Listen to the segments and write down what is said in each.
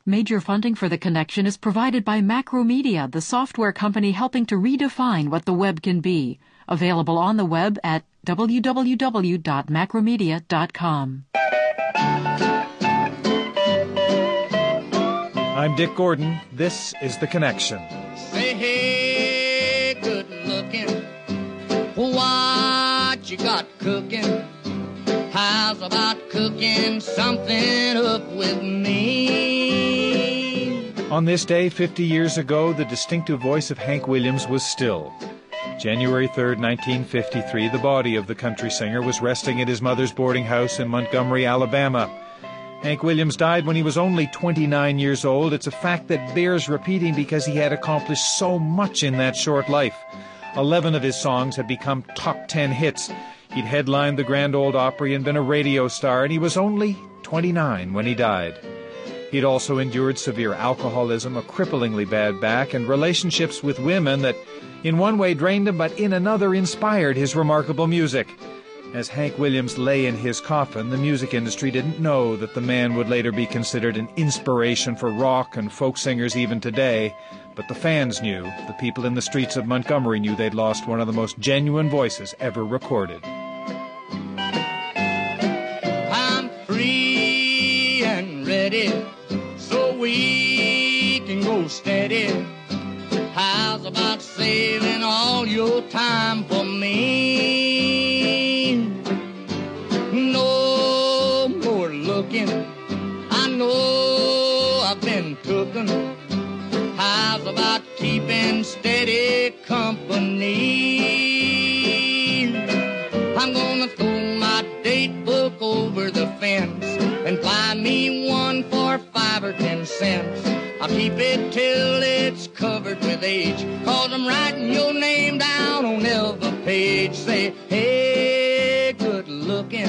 Major funding for The Connection is provided by Macromedia, the software company helping to redefine what the web can be. Available on the web at www.macromedia.com. I'm Dick Gordon. This is The Connection. Say, hey, good looking, what you got cooking? How's about cooking something up with me? On this day, 50 years ago, the distinctive voice of Hank Williams was stilled. January 3rd, 1953, the body of the country singer was resting at his mother's boarding house in Montgomery, Alabama. Hank Williams died when he was only 29 years old. It's a fact that bears repeating because he had accomplished so much in that short life. 11 of his songs had become top 10 hits. He'd headlined the Grand Ole Opry and been a radio star, and he was only 29 when he died. He'd also endured severe alcoholism, a cripplingly bad back, and relationships with women that in one way drained him, but in another inspired his remarkable music. As Hank Williams lay in his coffin, the music industry didn't know that the man would later be considered an inspiration for rock and folk singers even today. But the fans knew, the people in the streets of Montgomery knew they'd lost one of the most genuine voices ever recorded. I'm free and ready, so we can go steady. How's about saving all your time for me? No more looking, I know I've been tooken. How's about keeping steady company? I'm gonna throw my date book over the fence and buy me one for 5 or 10 cents. I'll keep it till it's covered with age, 'cause I'm writing your name down on every page. Say, hey, good looking,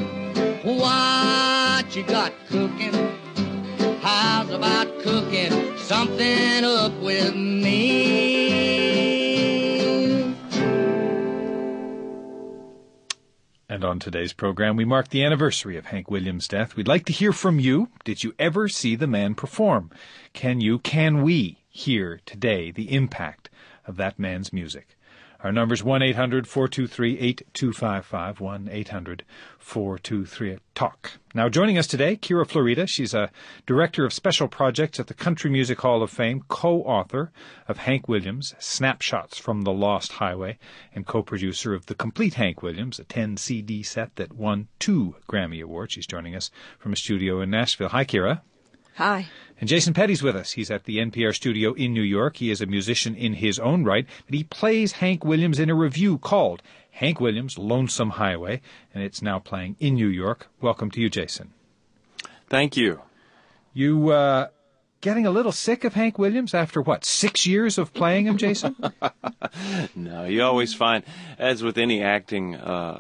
what you got cooking? How's about cooking something up with me? And on today's program, we mark the anniversary of Hank Williams' death. We'd like to hear from you. Did you ever see the man perform? Can we hear today the impact of that man's music? Our number's 1-800-423-8255, 1-800-423-TALK. Now, joining us today, Kira Florida. She's a director of special projects at the Country Music Hall of Fame, co-author of Hank Williams, Snapshots from the Lost Highway, and co-producer of The Complete Hank Williams, a 10-CD set that won 2 Grammy Awards. She's joining us from a studio in Nashville. Hi, Kira. Hi. And Jason Petty's with us. He's at the NPR studio in New York. He is a musician in his own right, but he plays Hank Williams in a revue called Hank Williams, Lonesome Highway, and it's now playing in New York. Welcome to you, Jason. Thank you. You getting a little sick of Hank Williams after, 6 years of playing him, Jason? No, you always find, as with any acting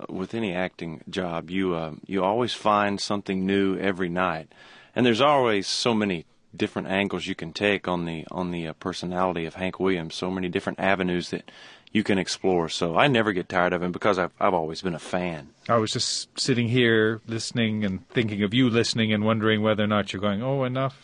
job, you always find something new every night. And there's always so many different angles you can take on the personality of Hank Williams, so many different avenues that you can explore. So I never get tired of him because I've always been a fan. I was just sitting here listening and thinking of you listening and wondering whether or not you're going, oh, enough.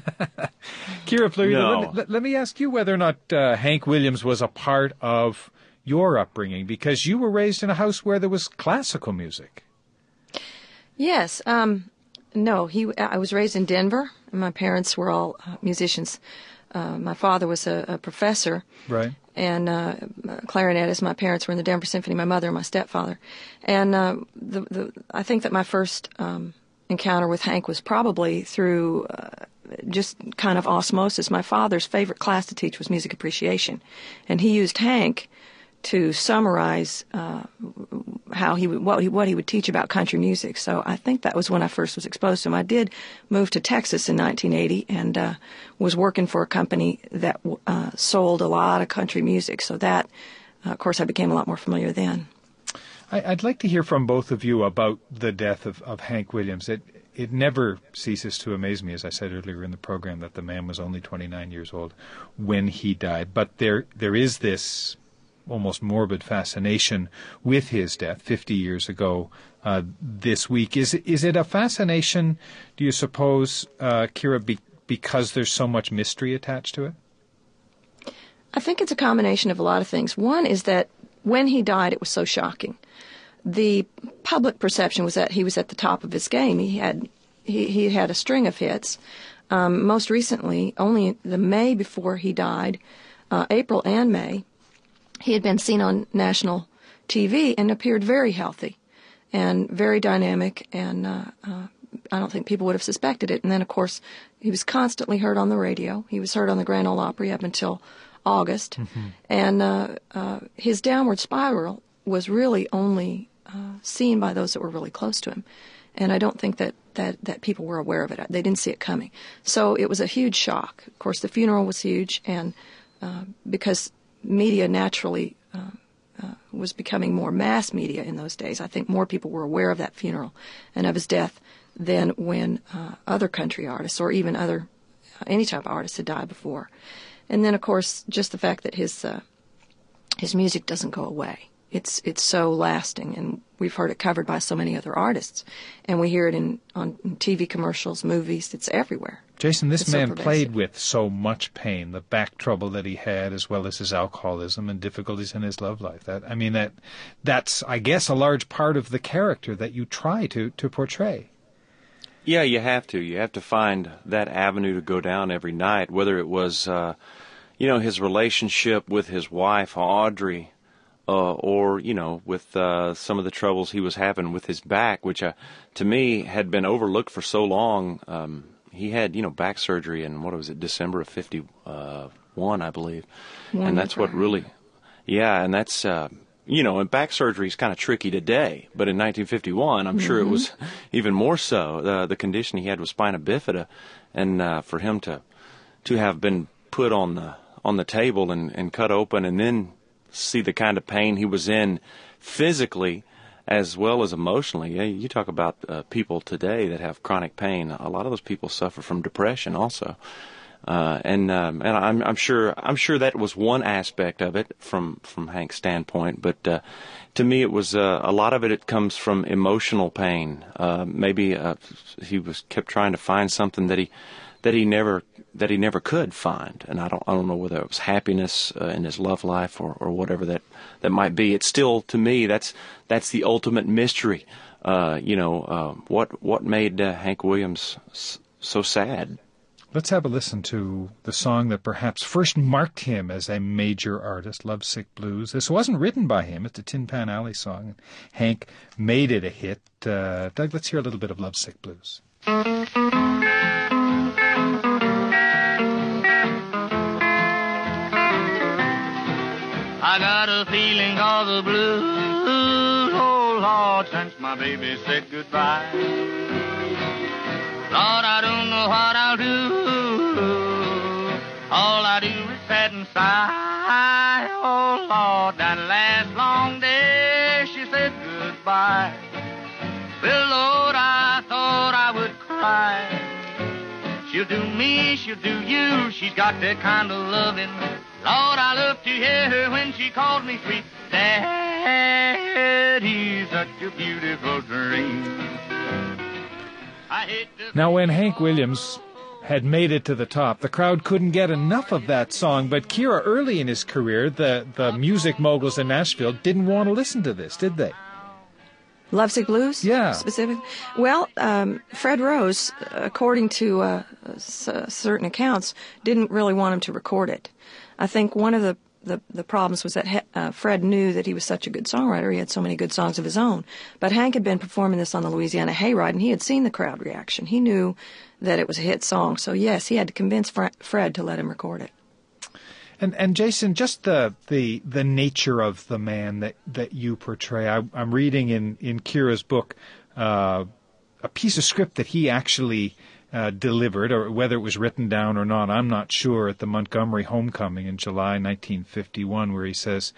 Kira Florida, No. let me ask you whether or not Hank Williams was a part of your upbringing, because you were raised in a house where there was classical music. Yes. No, I was raised in Denver, and my parents were all musicians. My father was a professor, right, and clarinetist. My parents were in the Denver Symphony, my mother and my stepfather. And I think that my first encounter with Hank was probably through just kind of osmosis. My father's favorite class to teach was music appreciation, and he used Hank to summarize what he would teach about country music. So I think that was when I first was exposed to him. I did move to Texas in 1980 and was working for a company that sold a lot of country music. So that, of course, I became a lot more familiar then. I'd like to hear from both of you about the death of Hank Williams. It never ceases to amaze me, as I said earlier in the program, that the man was only 29 years old when he died. But there is this almost morbid fascination with his death 50 years ago this week. Is it a fascination, do you suppose, Kira, because there's so much mystery attached to it? I think it's a combination of a lot of things. One is that when he died, it was so shocking. The public perception was that he was at the top of his game. He had a string of hits. Most recently, only the May before he died, April and May, he had been seen on national TV and appeared very healthy and very dynamic, and I don't think people would have suspected it. And then, of course, he was constantly heard on the radio. He was heard on the Grand Ole Opry up until August. Mm-hmm. And his downward spiral was really only seen by those that were really close to him. And I don't think that people were aware of it. They didn't see it coming. So it was a huge shock. Of course, the funeral was huge, and because media naturally was becoming more mass media in those days, I think more people were aware of that funeral and of his death than when other country artists or even any type of artists had died before. And then, of course, just the fact that his music doesn't go away. It's so lasting, and we've heard it covered by so many other artists, and we hear it on TV commercials, movies. It's everywhere. Jason, this man played with so much pain, the back trouble that he had, as well as his alcoholism and difficulties in his love life. That's I guess a large part of the character that you try to portray. Yeah, you have to. You have to find that avenue to go down every night, whether it was, his relationship with his wife, Audrey, or, with some of the troubles he was having with his back, which to me had been overlooked for so long. He had, back surgery in, December of 51, I believe. And that's what really, and that's, and back surgery is kind of tricky today, but in 1951, I'm sure it was even more so. The condition he had was spina bifida, and for him to have been put on the table and cut open and then see the kind of pain he was in physically as well as emotionally. Yeah, you talk about people today that have chronic pain. A lot of those people suffer from depression also. And I'm sure that was one aspect of it from Hank's standpoint, but to me it was a lot of it comes from emotional pain. Maybe he kept trying to find something that he never could find, and I don't know whether it was happiness in his love life or whatever that might be. It's still, to me, that's the ultimate mystery. What made Hank Williams so sad? Let's have a listen to the song that perhaps first marked him as a major artist, Lovesick Blues. This wasn't written by him. It's a Tin Pan Alley song. Hank made it a hit. Doug, let's hear a little bit of Lovesick Blues. I got a feeling of the blues, oh Lord, since my baby said goodbye. Lord, I don't know what I'll do. All I do is sit and sigh. Oh Lord, that last long day she said goodbye. Well, Lord, I thought I would cry. She'll do me, she'll do you. She's got that kind of loving. Lord, I love to hear her when she called me sweet Daddy, such a beautiful dream. Now, when Hank Williams had made it to the top, the crowd couldn't get enough of that song. But Kira, early in his career, the music moguls in Nashville didn't want to listen to this, did they? Lovesick Blues? Yeah. Specifically? Well, Fred Rose, according to certain accounts, didn't really want him to record it. I think one of the problems was that Fred knew that he was such a good songwriter. He had so many good songs of his own. But Hank had been performing this on the Louisiana Hayride, and he had seen the crowd reaction. He knew that it was a hit song. So, yes, he had to convince Fred to let him record it. And Jason, just the nature of the man that you portray. I'm reading in Kira's book a piece of script that he actually delivered, or whether it was written down or not, I'm not sure, at the Montgomery Homecoming in July 1951, where he says,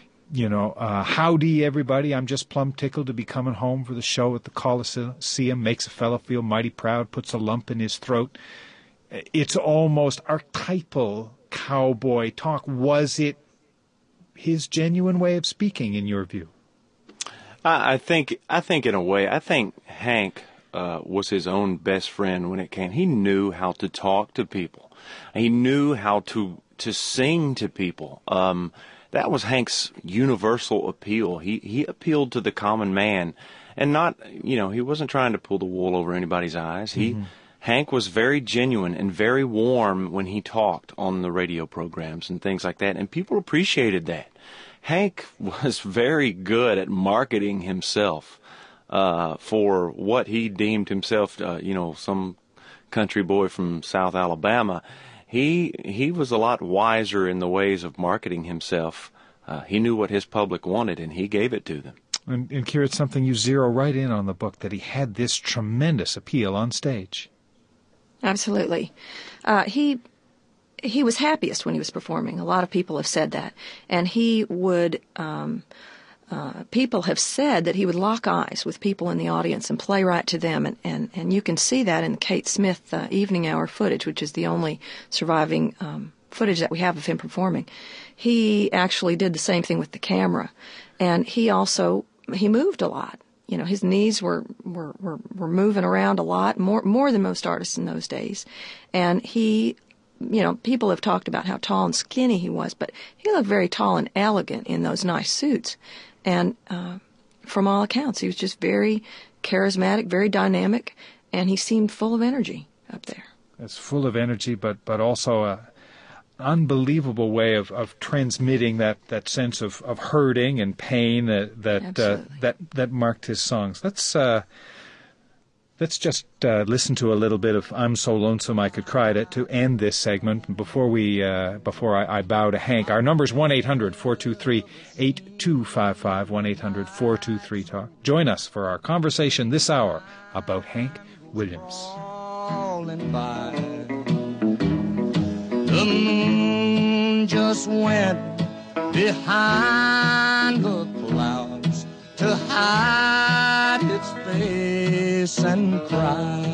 howdy everybody, I'm just plumb tickled to be coming home for the show at the Coliseum, makes a fellow feel mighty proud, puts a lump in his throat. It's almost archetypal cowboy talk. Was it his genuine way of speaking, in your view? I think in a way, I think Hank was his own best friend when it came. He knew how to talk to people. He knew how to sing to people. That was Hank's universal appeal. He appealed to the common man, and not, he wasn't trying to pull the wool over anybody's eyes. Hank was very genuine and very warm when he talked on the radio programs and things like that, and people appreciated that. Hank was very good at marketing himself for what he deemed himself, some country boy from South Alabama. He was a lot wiser in the ways of marketing himself. He knew what his public wanted, and he gave it to them. And Kira, it's something you zero right in on the book, that he had this tremendous appeal on stage. Absolutely. He was happiest when he was performing. A lot of people have said that. And he would, people have said that he would lock eyes with people in the audience and play right to them. And you can see that in the Kate Smith evening hour footage, which is the only surviving footage that we have of him performing. He actually did the same thing with the camera. And he moved a lot. His knees were moving around a lot, more than most artists in those days. And he, people have talked about how tall and skinny he was, but he looked very tall and elegant in those nice suits. And from all accounts, he was just very charismatic, very dynamic, and he seemed full of energy up there. It's full of energy, but also a unbelievable way of transmitting that sense of hurting and pain that marked his songs. Let's just listen to a little bit of "I'm So Lonesome I Could Cry" to end this segment. Before I bow to Hank, our number is 1-800-423-8255, 1-800-423-TALK. Join us for our conversation this hour about Hank Williams. The moon just went behind the clouds to hide its face and cry.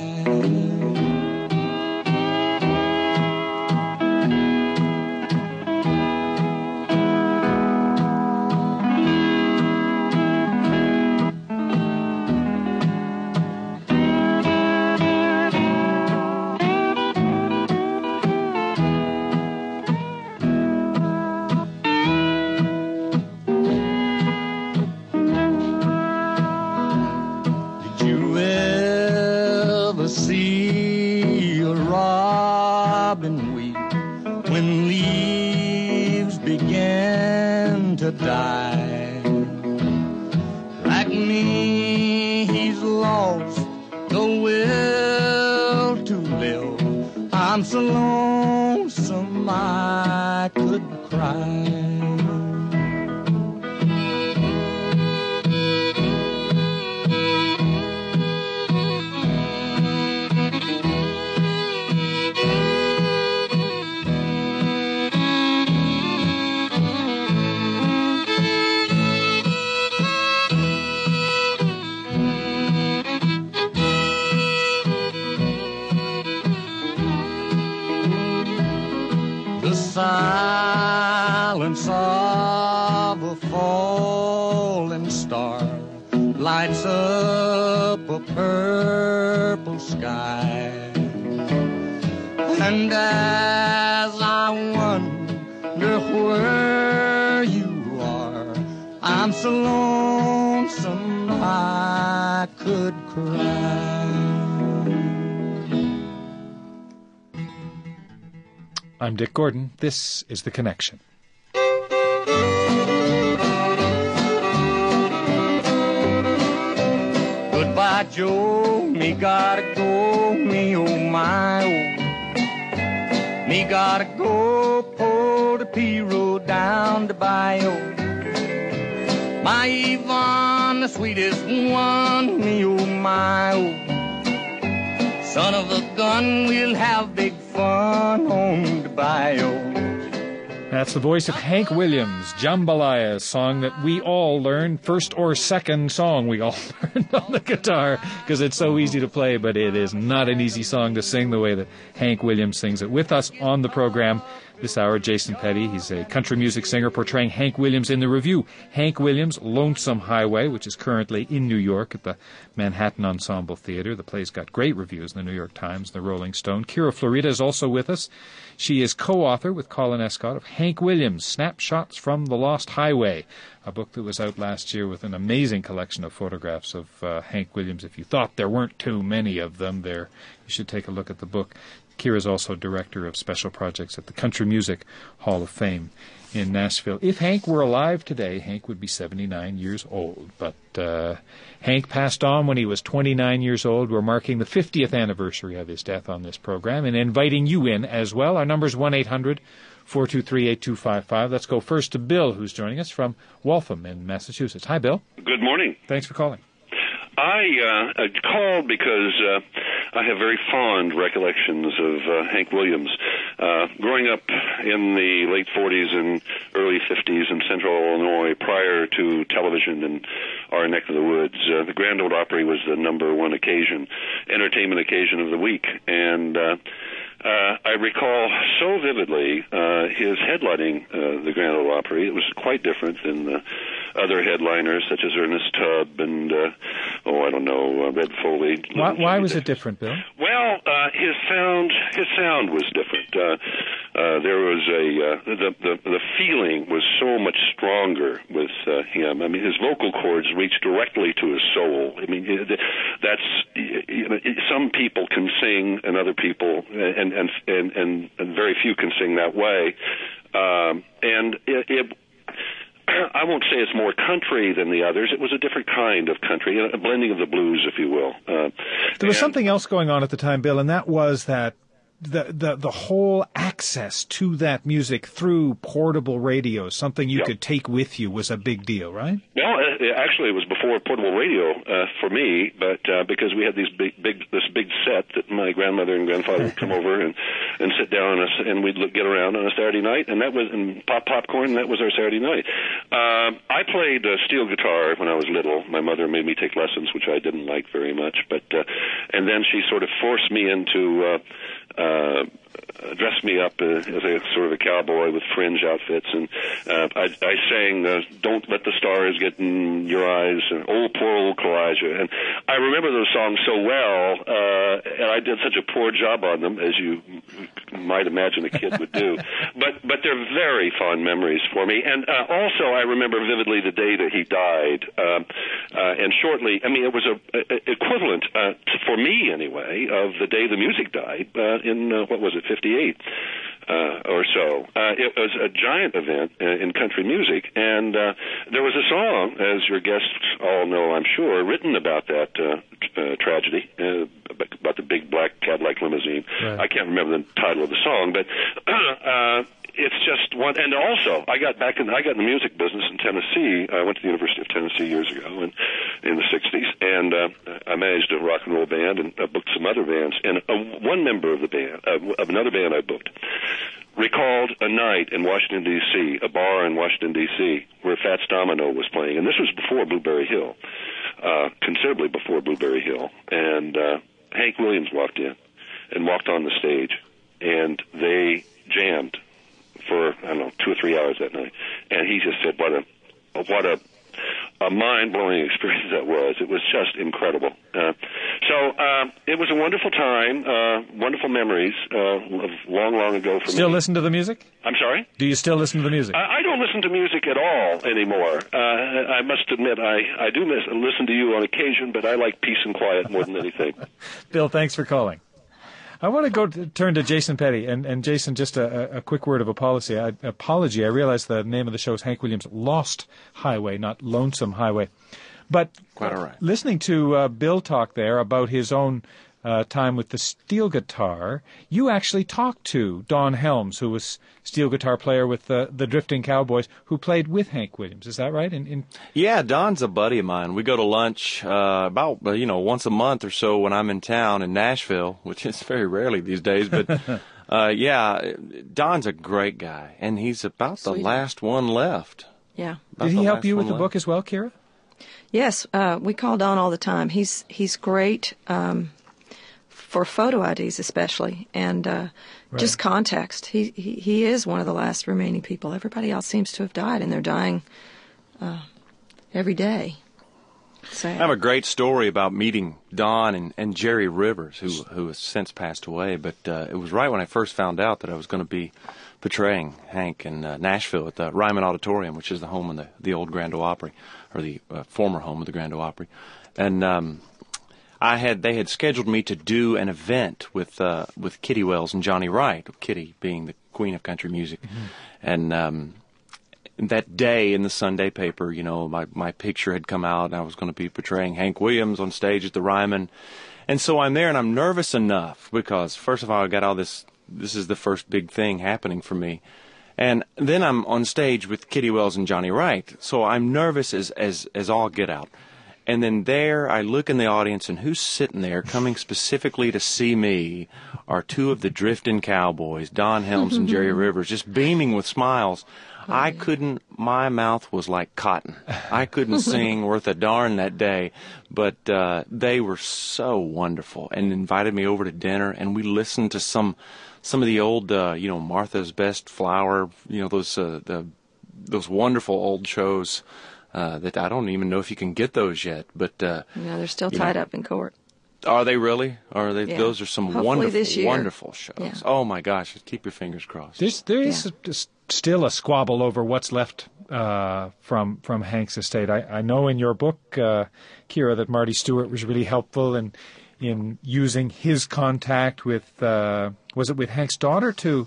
See a robin weep when leaves begin to die. Like me, he's lost the will to live. I'm so lonesome I could cry. The silence of a falling star lights up a purple sky. And as I wonder where you are, I'm so lonesome I could cry. I'm Dick Gordon. This is The Connection. Goodbye, Joe. Me gotta go. Me, oh, my, oh. Me gotta go. Pull the P road down the bayou. My Yvonne, the sweetest one. Me, oh, my, oh. Son of a gun, we'll have big fun on the bayou. That's the voice of Hank Williams, Jambalaya, a song that we all learned, first or second song we all learned on the guitar, because it's so easy to play, but it is not an easy song to sing the way that Hank Williams sings it. With us on the program This hour, Jason Petty. He's a country music singer portraying Hank Williams in the review. Hank Williams' Lonesome Highway, which is currently in New York at the Manhattan Ensemble Theater. The play's got great reviews in the New York Times, the Rolling Stone. Kira Florida is also with us. She is co-author with Colin Escott of Hank Williams, Snapshots from the Lost Highway, a book that was out last year with an amazing collection of photographs of Hank Williams. If you thought there weren't too many of them there, you should take a look at the book. Kira is also director of special projects at the Country Music Hall of Fame in Nashville. If Hank were alive today, Hank would be 79 years old. But Hank passed on when he was 29 years old. We're marking the 50th anniversary of his death on this program and inviting you in as well. Our number is 1-800-423-8255. Let's go first to Bill, who's joining us from Waltham in Massachusetts. Hi, Bill. Good morning. Thanks for calling. I called because I have very fond recollections of Hank Williams. Growing up in the late 40s and early 50s in central Illinois, prior to television in our neck of the woods, the Grand Ole Opry was the number one entertainment occasion of the week. And I recall so vividly his headlining the Grand Ole Opry. It was quite different than the other headliners, such as Ernest Tubb and, Red Foley. Why was it different, Bill? Well, his sound was different. There was the feeling was so much stronger with him. I mean, his vocal cords reached directly to his soul. I mean, some people can sing, and other people, and very few can sing that way. I won't say it's more country than the others. It was a different kind of country, a blending of the blues, if you will. There was something else going on at the time, Bill, and that was that the whole access to that music through portable radios, something you could take with you, was a big deal, right? Well, actually, it was before portable radio for me, but because we had this big set that my grandmother and grandfather would come over and sit down on us, and we'd get around on a Saturday night, and pop popcorn. And that was our Saturday night. I played steel guitar when I was little. My mother made me take lessons, which I didn't like very much, but and then she sort of forced me into dressed me up as a sort of a cowboy with fringe outfits, and I sang "Don't Let the Stars Get in Your Eyes" and "Oh, Poor Old Kalijah," and I remember those songs so well, and I did such a poor job on them, as you might imagine a kid would do. But they're very fond memories for me, and also I remember vividly the day that he died, and shortly. I mean, it was a equivalent for me anyway of the day the music died in what was it, 58 or so. It was a giant event in country music, and there was a song, as your guests all know, I'm sure, written about that tragedy, about the big black Cadillac limousine. Right. I can't remember the title of the song, but it's just one. And also, I got in the music business in Tennessee. I went to the University of Tennessee years ago, in the 60s, and I managed a rock and roll band and booked some other bands. And one member of the band, of another band I booked, recalled a night in Washington, D.C., a bar in Washington, D.C., where Fats Domino was playing. And this was before Blueberry Hill, considerably before Blueberry Hill. And Hank Williams walked in and walked on the stage, and they jammed for, 2 or 3 hours that night. And he just said, what a mind-blowing experience that was. It was just incredible. So it was a wonderful time, wonderful memories of long, long ago for me. Still listen to the music? I'm sorry? Do you still listen to the music? I don't listen to music at all anymore. I must admit, I do listen to you on occasion, but I like peace and quiet more than anything. Bill, thanks for calling. I want to turn to Jason Petty. And Jason, just a quick word of apology. I realize the name of the show is Hank Williams' Lost Highway, not Lonesome Highway. But quite all right. Listening to Bill talk there about his own time with the steel guitar, you actually talked to Don Helms, who was steel guitar player with the Drifting Cowboys, who played with Hank Williams. Is that right? Yeah, Don's a buddy of mine. We go to lunch about once a month or so when I'm in town in Nashville, which is very rarely these days. But yeah, Don's a great guy, and he's about the last one left. Yeah. Did he help you with the book as well, Kira? Yes, we call Don all the time. He's great for photo IDs especially, and just context. He is one of the last remaining people. Everybody else seems to have died, and they're dying every day. Sad. I have a great story about meeting Don and Jerry Rivers, who has since passed away. But it was right when I first found out that I was going to be portraying Hank in Nashville at the Ryman Auditorium, which is the home of the old Grand Ole Opry, or the former home of the Grand Ole Opry. And they had scheduled me to do an event with Kitty Wells and Johnny Wright, Kitty being the queen of country music. Mm-hmm. And that day in the Sunday paper, my picture had come out, and I was going to be portraying Hank Williams on stage at the Ryman. And so I'm there, and I'm nervous enough because, first of all, I got all this is the first big thing happening for me. And then I'm on stage with Kitty Wells and Johnny Wright, so I'm nervous as all get out. And then there, I look in the audience, and who's sitting there coming specifically to see me are two of the Driftin' Cowboys, Don Helms and Jerry Rivers, just beaming with smiles. My mouth was like cotton. I couldn't sing worth a darn that day, but they were so wonderful and invited me over to dinner, and we listened to some of the old, Martha's Best Flower, those wonderful old shows that I don't even know if you can get those yet. But no, they're still tied up in court. Are they really? Are they? Yeah. Those are some wonderful shows. Yeah. Oh my gosh! Keep your fingers crossed. There is still a squabble over what's left from Hank's estate. I know in your book, Kira, that Marty Stewart was really helpful in using his contact with was it with Hank's daughter to?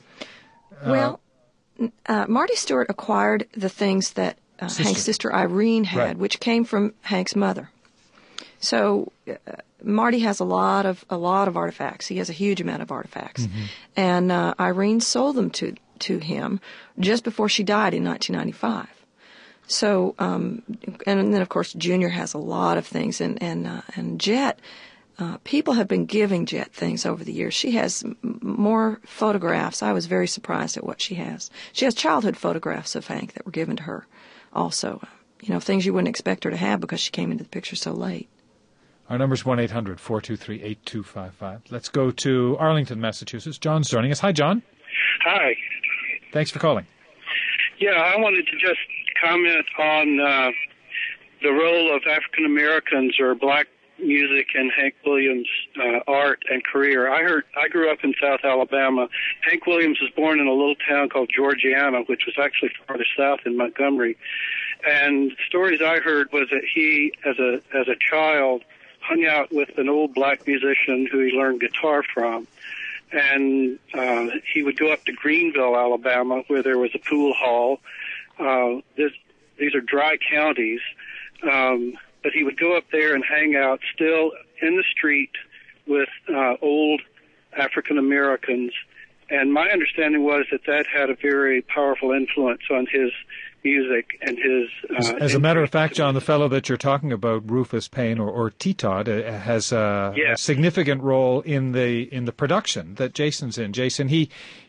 Marty Stewart acquired the things that Hank's sister Irene had, which came from Hank's mother. So Marty has a lot of artifacts. He has a huge amount of artifacts, and Irene sold them to him just before she died in 1995. So, and then of course Junior has a lot of things, and Jet. People have been giving Jet things over the years. She has more photographs. I was very surprised at what she has. She has childhood photographs of Hank that were given to her, also. Things you wouldn't expect her to have because she came into the picture so late. Our number's 1-800-423-8255. Let's go to Arlington, Massachusetts. John's joining us. Hi, John. Hi. Thanks for calling. Yeah, I wanted to just comment on the role of African Americans or black music in Hank Williams' art and career. I grew up in South Alabama. Hank Williams was born in a little town called Georgiana, which was actually farther south in Montgomery. And stories I heard was that he, as a child, hung out with an old black musician who he learned guitar from. And he would go up to Greenville, Alabama, where there was a pool hall. These are dry counties. But he would go up there and hang out still in the street with old African Americans. And my understanding was that had a very powerful influence on his music and his... As a matter of fact, John, the fellow that you're talking about, Rufus Payne or T-Todd, has a significant role in the production that Jason's in. Jason, he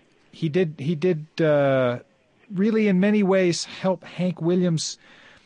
did really in many ways help Hank Williams,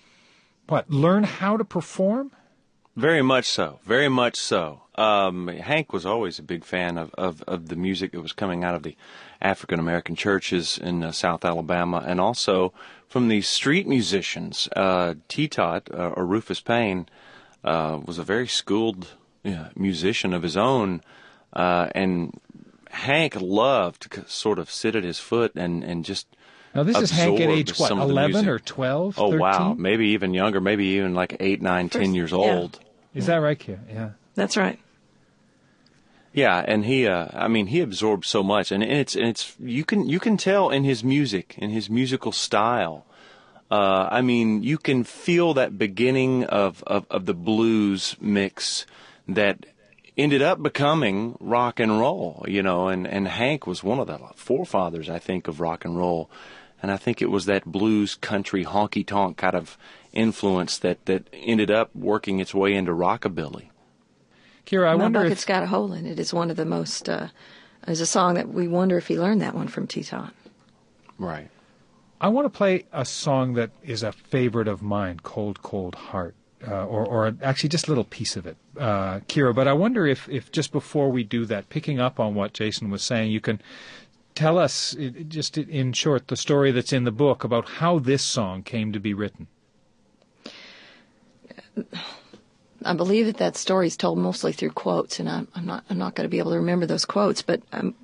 learn how to perform? Very much so. Very much so. Hank was always a big fan of the music that was coming out of the African American churches in South Alabama, and also from the street musicians. T-Todd, or Rufus Payne, was a very schooled musician of his own, and Hank loved to sort of sit at his foot and just... Now, this is Hank at age, 11 or 12, 13? Oh, wow. Maybe even younger, maybe even like 8, 9, 10 years old. Is that right, Kia? Yeah. That's right. Yeah, and he absorbed so much, and it's you can tell in his music, in his musical style. You can feel that beginning of the blues mix that ended up becoming rock and roll, and Hank was one of the forefathers, I think, of rock and roll. And I think it was that blues, country, honky-tonk kind of influence that ended up working its way into rockabilly. Kira, I wonder Bucket's Got a Hole in It is one of the most, is a song that we wonder if he learned that one from T-Todd. Right. I want to play a song that is a favorite of mine, Cold, Cold Heart. or actually just a little piece of it, Kira. But I wonder if just before we do that, picking up on what Jason was saying, you can tell us, just in short, the story that's in the book about how this song came to be written. I believe that story is told mostly through quotes, and I'm not going to be able to remember those quotes. But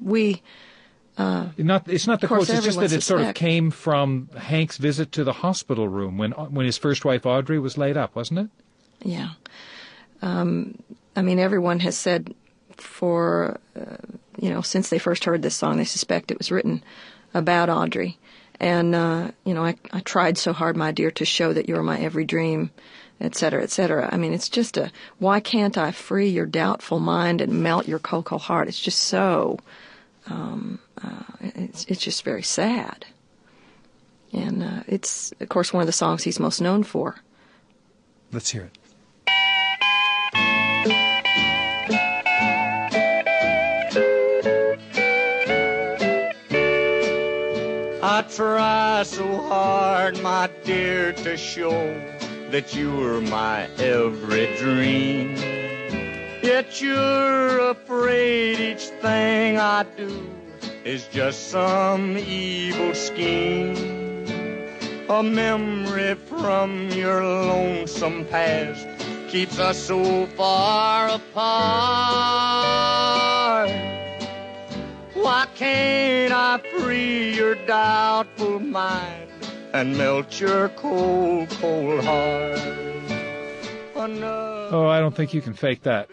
it's not the quotes. It's just that it sort of came from Hank's visit to the hospital room when his first wife Audrey was laid up, wasn't it? Yeah. I mean, everyone has said since they first heard this song, they suspect it was written about Audrey. And I tried so hard, my dear, to show that you're my every dream, et cetera, et cetera. I mean, it's just why can't I free your doubtful mind and melt your cold, cold heart? It's just so. It's just very sad. And it's, of course, one of the songs he's most known for. Let's hear it. I try so hard, my dear, to show that you were my every dream. Yet you're afraid each thing I do is just some evil scheme. A memory from your lonesome past keeps us so far apart. Why can't I free your doubtful mind and melt your cold, cold heart? Oh, I don't think you can fake that.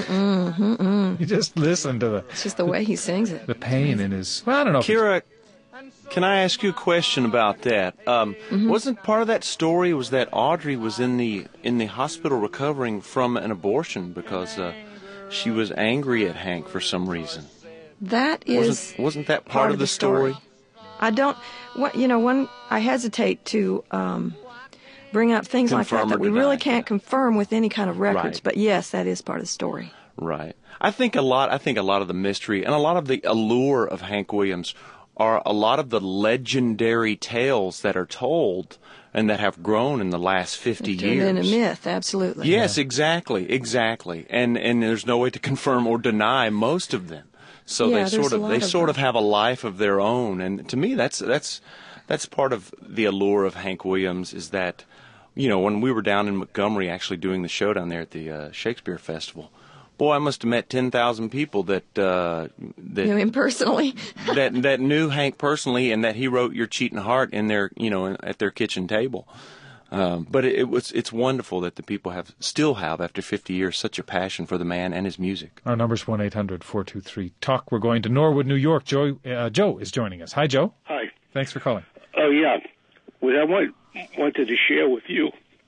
You just listen to It's just the way he sings it. The pain in his. Well, I don't know. Kira, can I ask you a question about that? Wasn't part of that story was that Audrey was in the hospital recovering from an abortion because she was angry at Hank for some reason? That is wasn't that part of the story? I don't. When I hesitate to bring up things Confirm like that we deny, really can't confirm with any kind of records. Right. But yes, that is part of the story. Right. I think a lot of the mystery and a lot of the allure of Hank Williams are a lot of the legendary tales that are told and that have grown in the last 50 years. In a myth, absolutely. Yes, exactly. And there's no way to confirm or deny most of them. So they sort of have a life of their own, and to me that's part of the allure of Hank Williams is that, when we were down in Montgomery actually doing the show down there at the Shakespeare Festival, boy, I must have met 10,000 people that knew him personally, that knew Hank personally, and that he wrote "Your Cheating Heart" in their at their kitchen table. But it's wonderful that the people still have after 50 years such a passion for the man and his music. Our number's 1-800-423-TALK. We're going to Norwood, New York. Joe is joining us. Hi, Joe. Hi. Thanks for calling. Oh, yeah. What I wanted to share with you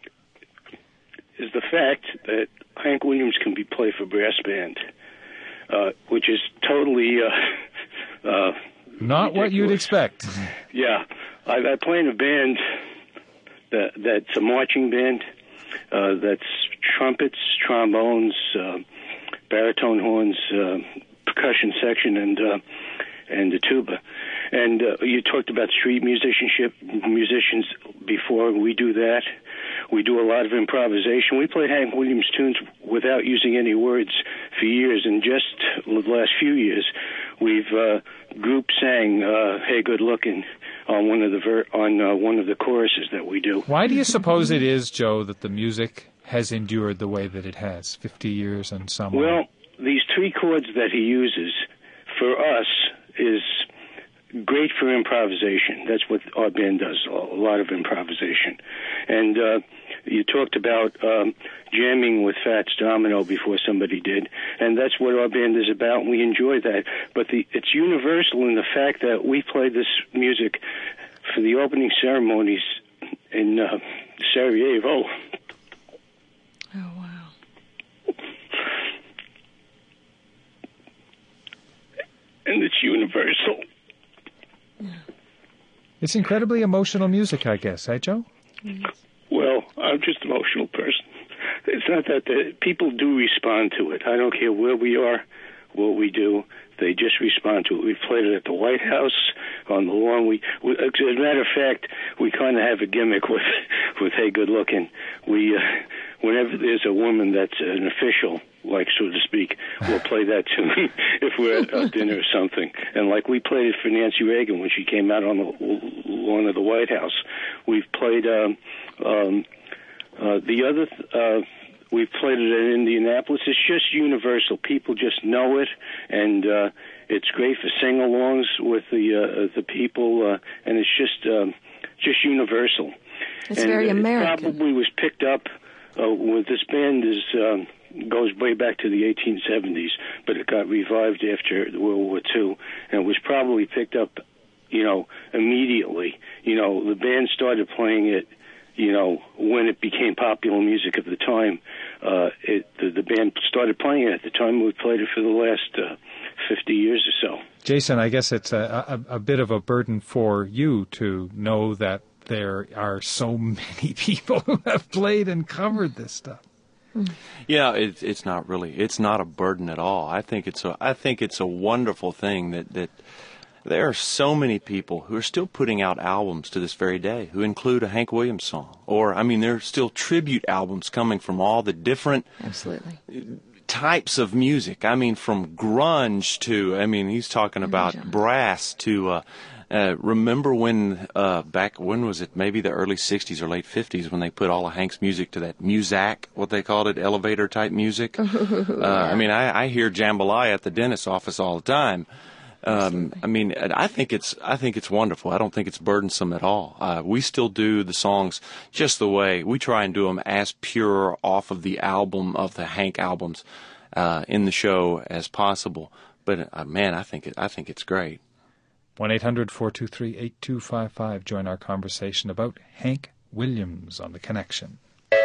is the fact that Hank Williams can be played for brass band, which is totally not ridiculous. What you'd expect. Yeah. I play in a band that's a marching band. That's trumpets, trombones, baritone horns, percussion section, and the tuba. And you talked about street musicians before. We do that. We do a lot of improvisation. We played Hank Williams tunes without using any words for years, and just the last few years, we've group sang "Hey Good Looking" on one of the choruses that we do. Why do you suppose it is, Joe, that the music has endured the way that it has, 50 years and some? Well, these three chords that he uses for us is great for improvisation. That's what our band does, a lot of improvisation. And you talked about jamming with Fats Domino before somebody did, and that's what our band is about, and we enjoy that. But it's universal in the fact that we play this music for the opening ceremonies in Sarajevo. Oh, wow. And it's universal. Yeah. It's incredibly emotional music, I guess, eh, Joe? Well, I'm just an emotional person. It's not that people do respond to it. I don't care where we are, what we do. They just respond to it. We've played it at the White House, on the lawn. As a matter of fact, we kind of have a gimmick with Hey Good Looking. We, whenever there's a woman that's an official, like, so to speak, we'll play that tune if we're at dinner or something. And like we played it for Nancy Reagan when she came out on the lawn of the White House. We've played we've played it in Indianapolis. It's just universal. People just know it, and it's great for sing-alongs with the people, and it's just universal. It's very American. It probably was picked up with this band goes way back to the 1870s, but it got revived after World War II, and it was probably picked up, immediately. The band started playing it, when it became popular music at the time. The band started playing it at the time. We've played it for the last 50 years or so. Jason, I guess it's a bit of a burden for you to know that there are so many people who have played and covered this stuff. Yeah, it's not a burden at all. I think it's a wonderful thing that there are so many people who are still putting out albums to this very day who include a Hank Williams song. Or, there are still tribute albums coming from all the different types of music. From grunge to, he's talking about brass to, remember when, when was it? Maybe the early 60s or late 50s when they put all of Hank's music to that Muzak, what they called it, elevator type music. I hear Jambalaya at the dentist's office all the time. I think it's wonderful. I don't think it's burdensome at all. We still do the songs just the way we try and do them, as pure off of the album, of the Hank albums, in the show as possible. But I think it's great. 1-800-423-8255. Join our conversation about Hank Williams on The Connection.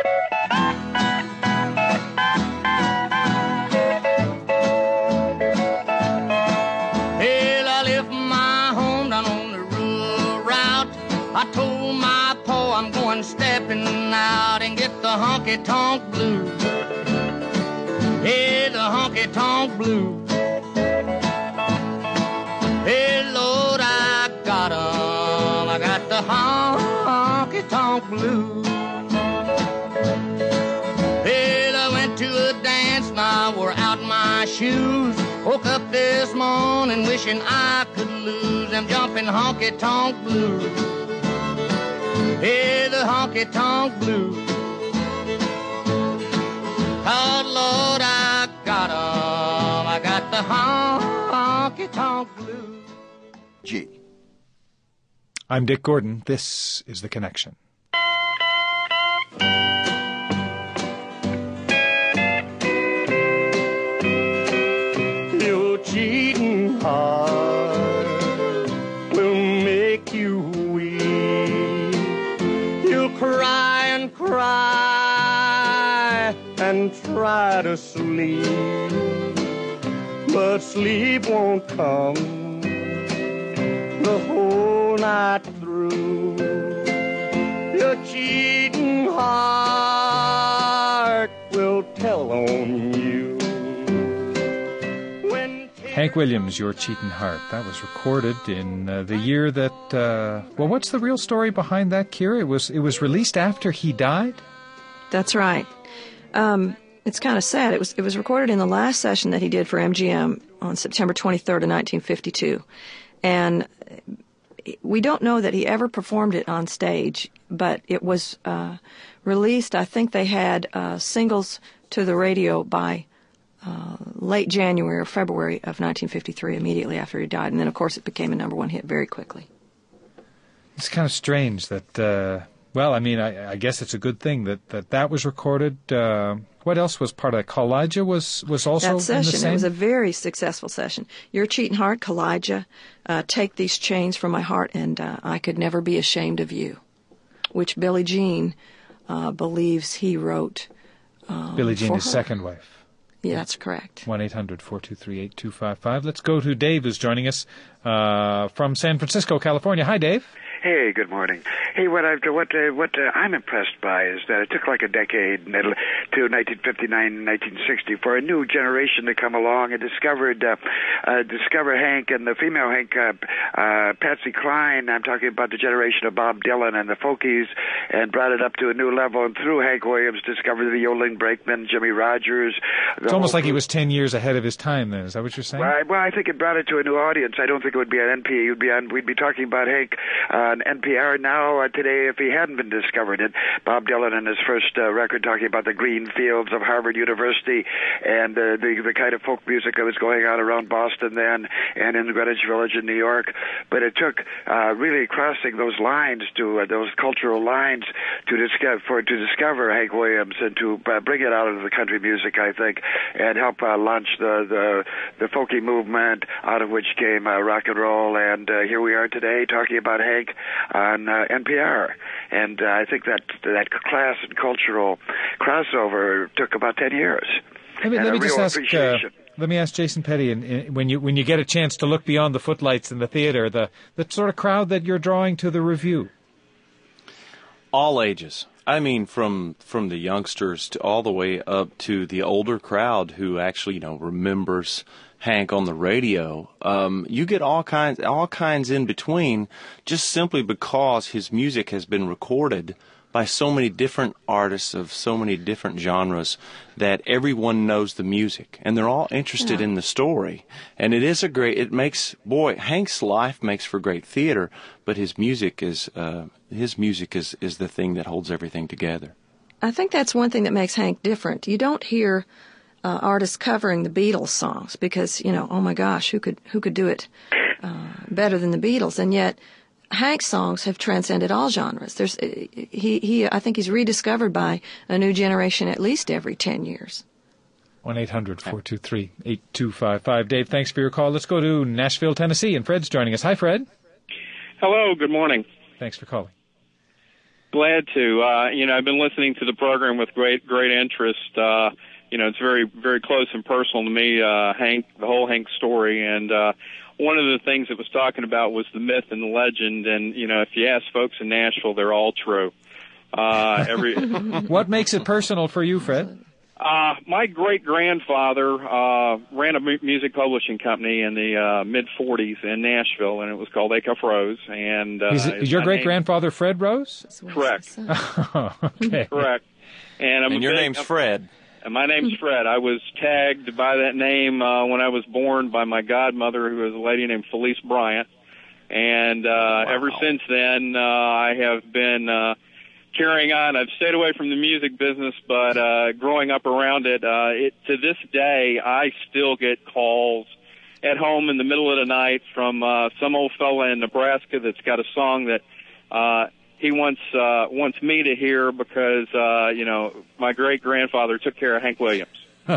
I told my pa I'm going stepping out and get the honky-tonk blues. Hey, the honky-tonk blues. Hey, Lord, I got 'em. I got the honky-tonk blues. Hey, I went to a dance and I wore out my shoes. Woke up this morning wishing I could lose them jumping honky-tonk blues. Hey, the honky-tonk blues. Oh, Lord, I got 'em. I got the honky-tonk blues. G. I'm Dick Gordon. This is The Connection. Your cheating heart will make you weep. You'll cry and cry and try to sleep, but sleep won't come the whole night through. Your cheating heart will tell on you. Hank Williams, Your Cheatin' Heart. That was recorded in the year that, what's the real story behind that, Kira? It was released after he died? That's right. It's kind of sad. It was recorded in the last session that he did for MGM on September 23rd of 1952. And we don't know that he ever performed it on stage, but it was released. I think they had singles to the radio by late January or February of 1953, immediately after he died. And then, of course, it became a number one hit very quickly. It's kind of strange that, I guess it's a good thing that was recorded. What else was part of that? Kalijah was also that session. In the same? It was a very successful session. Your Cheatin' Heart, Kalijah, Take These Chains from My Heart, and I Could Never Be Ashamed of You, which Billie Jean believes he wrote. Billie Jean, his second wife. Yeah, that's correct. 1-800-423-8255. Let's go to Dave, who's joining us from San Francisco, California. Hi, Dave. Hey, good morning. Hey, what I'm impressed by is that it took like a decade to 1959, 1960 for a new generation to come along and discover Hank and the female Hank, Patsy Cline. I'm talking about the generation of Bob Dylan and the Folkies, and brought it up to a new level. And through Hank Williams, discovered the yodeling brakeman, Jimmy Rogers. It's almost like he was 10 years ahead of his time. Then is that what you're saying? Well, I think it brought it to a new audience. I don't think it would be on NPR. We'd be talking about Hank on NPR now today if he hadn't been discovered. It Bob Dylan in his first record talking about the green fields of Harvard University and the kind of folk music that was going on around Boston then and in Greenwich Village in New York. But it took really crossing those lines those cultural lines to discover Hank Williams and to bring it out into the country music, I think, and help launch the folky movement, out of which came rock and roll. And here we are today talking about Hank on NPR. And I think that class and cultural crossover took about 10 years. Let me ask Jason Petty, and when you get a chance to look beyond the footlights in the theater, the sort of crowd that you're drawing to the review. All ages. I mean, from the youngsters to all the way up to the older crowd who actually, remembers Hank on the radio. You get all kinds in between, just simply because his music has been recorded by so many different artists of so many different genres that everyone knows the music and they're all interested in the story. And Hank's life makes for great theater, but his music is the thing that holds everything together. I think that's one thing that makes Hank different. You don't hear artists covering the Beatles songs because, oh my gosh, who could do it better than the Beatles? And yet Hank's songs have transcended all genres. I think he's rediscovered by a new generation at least every 10 years. 1-800-423-8255. Dave, thanks for your call. Let's go to Nashville, Tennessee, and Fred's joining us. Hi, Fred. Hello, good morning. Thanks for calling. Glad to. I've been listening to the program with great interest. It's very, very close and personal to me, Hank, the whole Hank story. And one of the things it was talking about was the myth and the legend. And, if you ask folks in Nashville, they're all true. What makes it personal for you, Fred? My great-grandfather ran a music publishing company in the mid-'40s in Nashville, and it was called Acuff Rose. And is your great-grandfather Fred Rose? Correct. Okay. Correct. And your name's Fred. And my name's Fred. I was tagged by that name when I was born by my godmother, who was a lady named Felice Bryant. And ever since then, I have been carrying on. I've stayed away from the music business, but growing up around it, to this day, I still get calls at home in the middle of the night from some old fella in Nebraska that's got a song that he wants me to hear because my great grandfather took care of Hank Williams,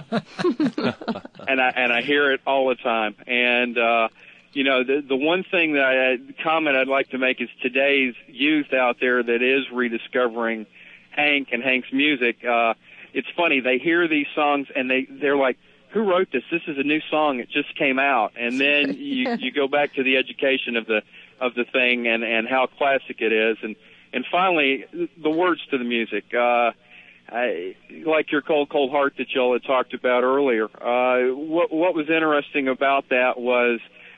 and I hear it all the time. And the one thing comment I'd like to make is today's youth out there that is rediscovering Hank and Hank's music. It's funny, they hear these songs and they're like, who wrote this? This is a new song. It just came out. And then you go back to the education of the thing and how classic it is. And finally, the words to the music. Like your Cold, Cold Heart that y'all had talked about earlier. What was interesting about that was,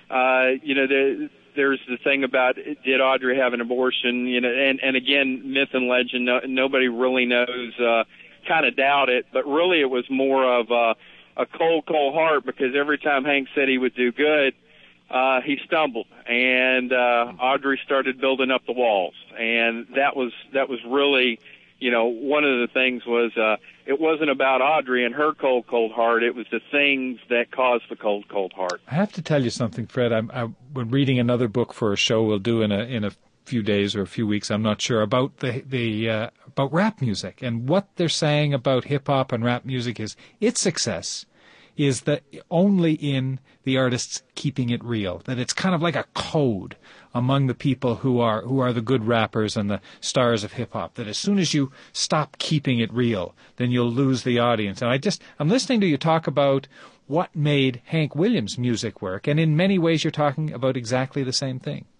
there's the thing about, did Audrey have an abortion? And again, myth and legend, nobody really knows, kind of doubt it, but really it was more of a cold, cold heart because every time Hank said he would do good, he stumbled, and Audrey started building up the walls, and that was really, one of the things was it wasn't about Audrey and her cold, cold heart. It was the things that caused the cold, cold heart. I have to tell you something, Fred. I'm reading another book for a show we'll do in a few days or a few weeks. I'm not sure about about rap music, and what they're saying about hip hop and rap music is its success is that only in the artists keeping it real, that it's kind of like a code among the people who are the good rappers and the stars of hip-hop, that as soon as you stop keeping it real, then you'll lose the audience. And I'm listening to you talk about what made Hank Williams' music work, and in many ways you're talking about exactly the same thing.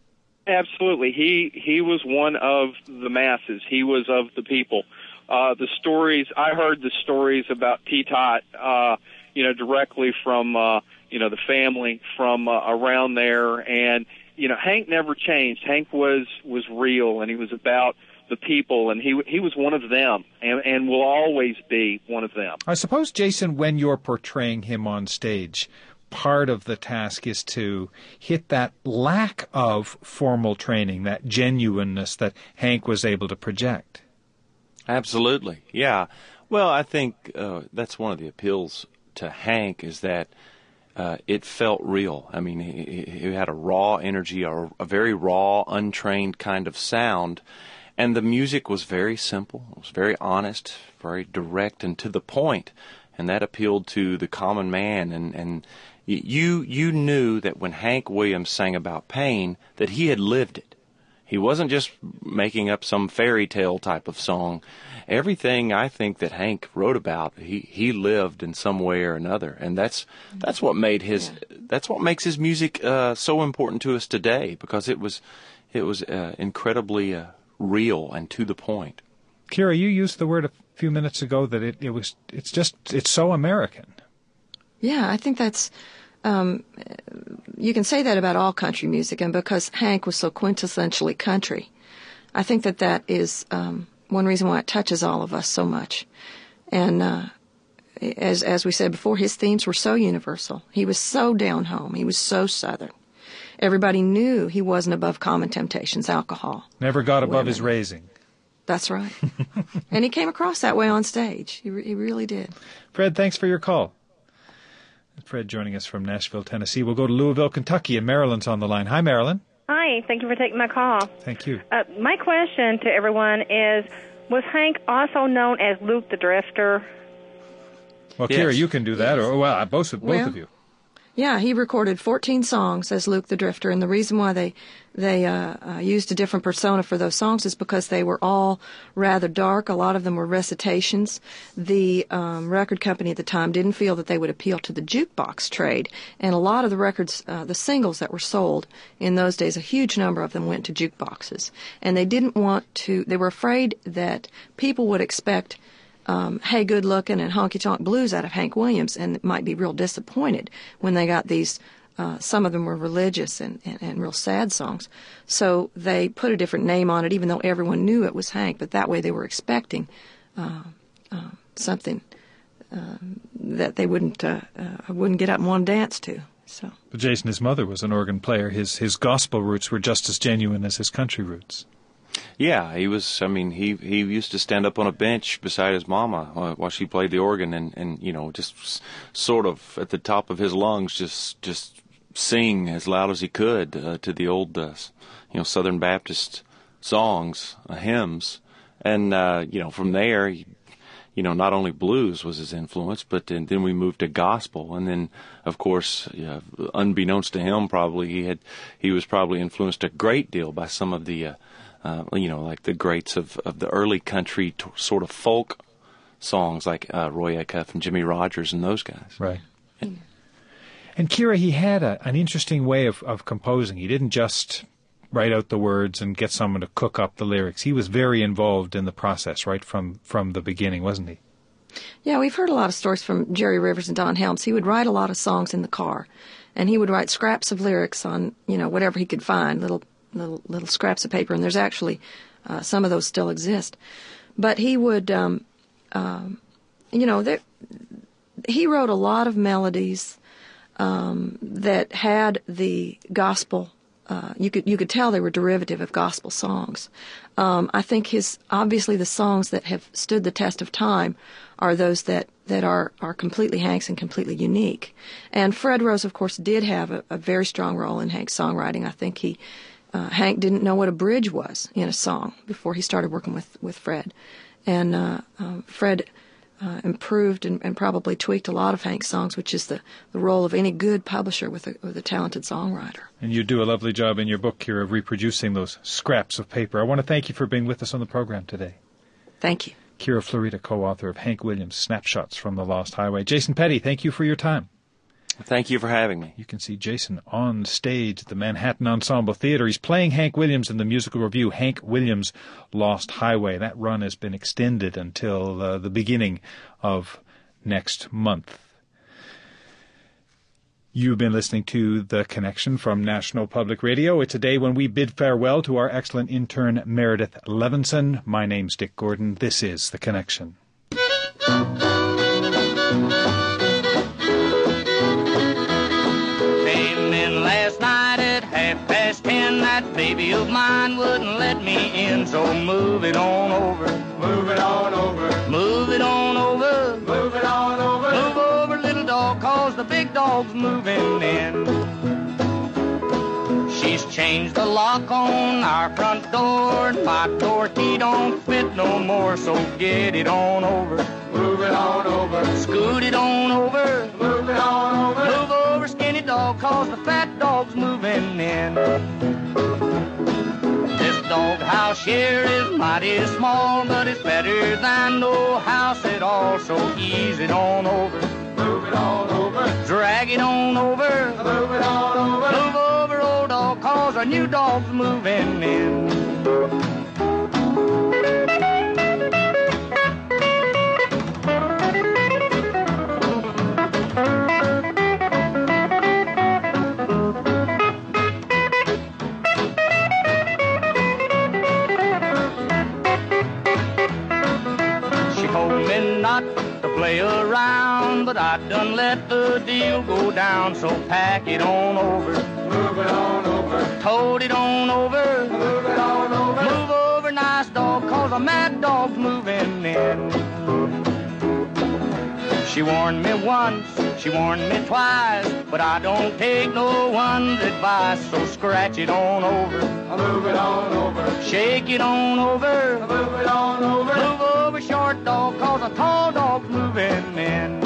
Absolutely. He was one of the masses. He was of the people. The stories, I heard the stories about T-Tot, directly from, the family from around there. And, Hank never changed. Hank was real, and he was about the people, and he was one of them, and will always be one of them. I suppose, Jason, when you're portraying him on stage, part of the task is to hit that lack of formal training, that genuineness that Hank was able to project. Absolutely, yeah. Well, I think that's one of the appeals to Hank, is that it felt real. I mean, he had a raw energy, a very raw, untrained kind of sound, and the music was very simple. It was very honest, very direct, and to the point, and that appealed to the common man. And you knew that when Hank Williams sang about pain, that he had lived it. He wasn't just making up some fairy tale type of song. Everything I think that Hank wrote about, he lived in some way or another, and that's what made that's what makes his music so important to us today, because it was incredibly real and to the point. Kira, you used the word a few minutes ago that it's so American. Yeah, I think that's. You can say that about all country music, and because Hank was so quintessentially country, I think that is one reason why it touches all of us so much. And as we said before, his themes were so universal. He was so down home. He was so Southern. Everybody knew he wasn't above common temptations, alcohol. Never got above his raising. That's right. And he came across that way on stage. He really did. Fred, thanks for your call. Fred joining us from Nashville, Tennessee. We'll go to Louisville, Kentucky, and Marilyn's on the line. Hi, Marilyn. Hi, thank you for taking my call. Thank you. My question to everyone is, was Hank also known as Luke the Drifter? Well, yes. Kira, you can do that, or both of you. Yeah, he recorded 14 songs as Luke the Drifter, and the reason why they used a different persona for those songs is because they were all rather dark. A lot of them were recitations. The record company at the time didn't feel that they would appeal to the jukebox trade, and a lot of the records, the singles that were sold in those days, a huge number of them went to jukeboxes, and they didn't want to. They were afraid that people would expect Hey Good Lookin' and Honky Tonk Blues out of Hank Williams, and might be real disappointed when they got these, some of them were religious and real sad songs. So they put a different name on it, even though everyone knew it was Hank, but that way they were expecting something that they wouldn't get up and want to dance to. So. But Jason, his mother was an organ player. His gospel roots were just as genuine as his country roots. Yeah, he was. I mean, he used to stand up on a bench beside his mama while she played the organ, and just sort of at the top of his lungs, just sing as loud as he could to the old, Southern Baptist songs, hymns, and from there, not only blues was his influence, but then we moved to gospel, and then of course, unbeknownst to him, probably he was probably influenced a great deal by some of the. Like the greats of the early country sort of folk songs like Roy Acuff and Jimmy Rogers and those guys. Right. And Kira, he had an interesting way of composing. He didn't just write out the words and get someone to cook up the lyrics. He was very involved in the process right from the beginning, wasn't he? Yeah, we've heard a lot of stories from Jerry Rivers and Don Helms. He would write a lot of songs in the car, and he would write scraps of lyrics on, whatever he could find, little scraps of paper, and there's actually some of those still exist. But he would, he wrote a lot of melodies that had the gospel. You could tell they were derivative of gospel songs. I think obviously the songs that have stood the test of time are those that are completely Hank's and completely unique. And Fred Rose, of course, did have a very strong role in Hank's songwriting. I think Hank didn't know what a bridge was in a song before he started working with Fred. And Fred improved and probably tweaked a lot of Hank's songs, which is the role of any good publisher with a talented songwriter. And you do a lovely job in your book here of reproducing those scraps of paper. I want to thank you for being with us on the program today. Thank you. Kira Florida, co-author of Hank Williams' Snapshots from the Lost Highway. Jason Petty, thank you for your time. Thank you for having me. You can see Jason on stage at the Manhattan Ensemble Theater. He's playing Hank Williams in the musical review Hank Williams' Lost Highway. That run has been extended until the beginning of next month. You've been listening to The Connection from National Public Radio. It's a day when we bid farewell to our excellent intern, Meredith Levinson. My name's Dick Gordon. This is The Connection. Came in last night at 10:30. That baby of mine wouldn't let me in, so move it on over. Move it on over. Move it on over. Move it on over. Move over, little dog, 'cause the big dog's moving in. She's changed the lock on our front door. My door key don't fit no more, so get it on over. Move it on over. Scoot it on over. Move it on over. Move over, skinny dog, 'cause the fat dog's moving in. This dog house here is mighty small, but it's better than no house at all, so ease it on over. Move it on over. Drag it on over. Move it on over. Move over, old dog, 'cause our new dog's moving in. Play around, but I done let the deal go down, so pack it on over. Move it on over. Tote it on over. Move it on over. Move over, nice dog, 'cause a mad dog's moving in. She warned me once, she warned me twice, but I don't take no one's advice, so scratch it on over. Move it on over. Shake it on over. Move it on over. Move over, short dog, 'cause a tall dog's moving in.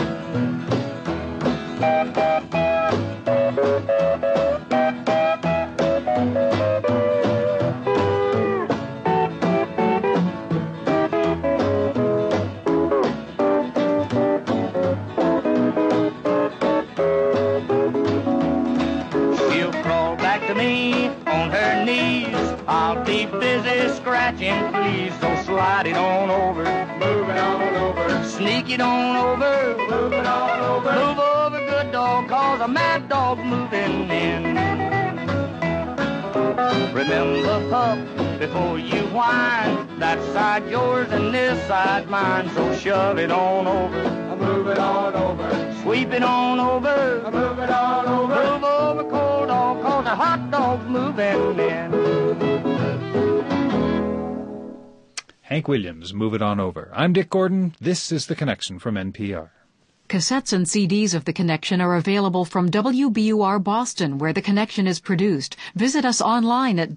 I'll be busy scratching, please, so slide it on over. Move it on over. Sneak it on over. Move it on over. Move over, good dog, 'cause a mad dog's moving in. Remember, pup, before you whine, that side yours and this side mine, so shove it on over. Move it on over. Sweep it on over. Move it on over. Move over, cold dog, 'cause a hot dog's moving in. Hank Williams, Move It On Over. I'm Dick Gordon. This is The Connection from NPR. Cassettes and CDs of The Connection are available from WBUR Boston, where The Connection is produced. Visit us online at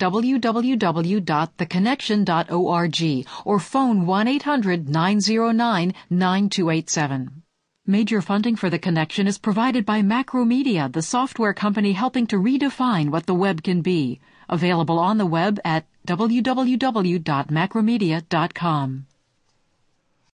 www.theconnection.org or phone 1-800-909-9287. Major funding for The Connection is provided by Macromedia, the software company helping to redefine what the web can be. Available on the web at www.macromedia.com.